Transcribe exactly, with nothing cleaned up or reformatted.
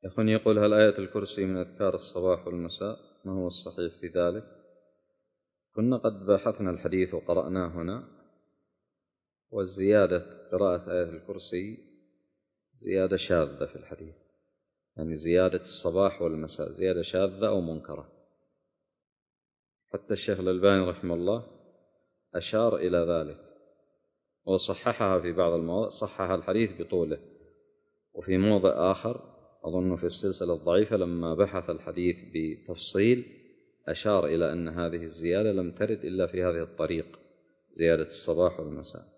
أخونا يقول: هل آية الكرسي من أذكار الصباح والمساء؟ ما هو الصحيح في ذلك؟ كنا قد بحثنا الحديث وقرأناه هنا، والزيادة قراءة آية الكرسي زيادة شاذة في الحديث، يعني زيادة الصباح والمساء زيادة شاذة أو منكرة. حتى الشيخ الألباني رحمه الله أشار إلى ذلك وصححها في بعض المواضع، صحح الحديث بطوله. وفي موضع آخر أظن في السلسلة الضعيفة لما بحث الحديث بتفصيل أشار إلى أن هذه الزيادة لم ترد إلا في هذه الطريق، زيادة الصباح والمساء.